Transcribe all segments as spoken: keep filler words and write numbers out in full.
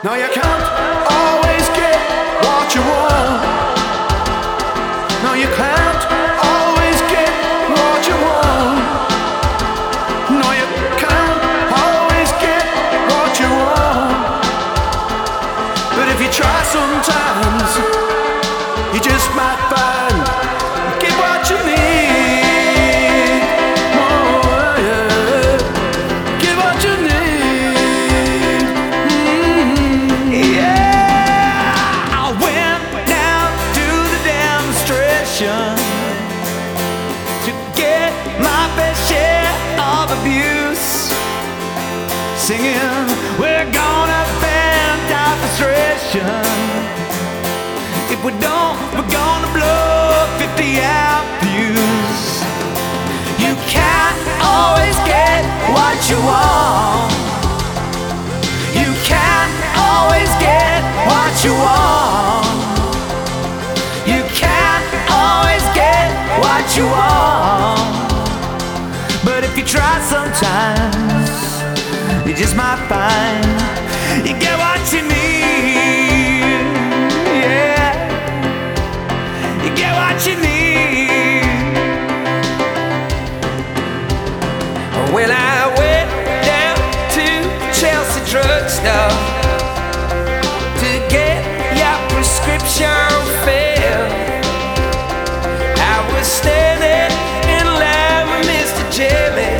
No, you can't always get what you want. No, you can't always get what you want. No, you can't always get what you want. But if you try sometimes, you just might find you get what you need. Oh, yeah. Get what you need. Mm-hmm. Yeah. I went down to the demonstration to get my fair share of abuse, singing, we're gonna bend our frustration. If we don't, we're gonna blow fifty out views. You can't always get what you want. You can't always get what you want. You can't always get what you want. But if you try sometimes, you just might find you get what you need. Yeah, you get what you need. When I went down to Chelsea drugstore to get your prescription filled, I was standing in line with Mister Jimmy.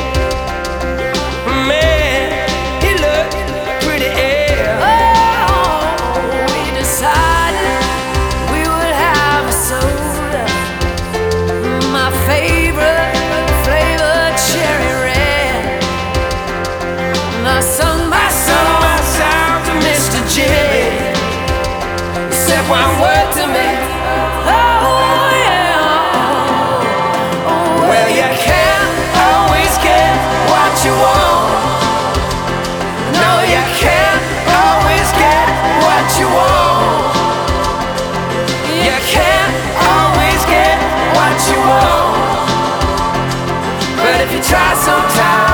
Man, he looked pretty ill. Oh, we decided we would have a soda. My favorite flavor, cherry red. And I sung my Sung song my song to Mister Jimmy. He said one word to me. Oh yeah. Oh, Well, you can't always get what you want. No, you can't always get what you want. You can't always get what you want. But if you try sometimes,